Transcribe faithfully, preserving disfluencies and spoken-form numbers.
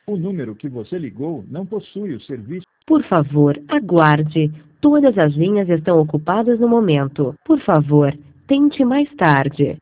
O número que você ligou não possui o serviço. Por favor, aguarde. Todas as linhas estão ocupadas no momento. Por favor, tente mais tarde.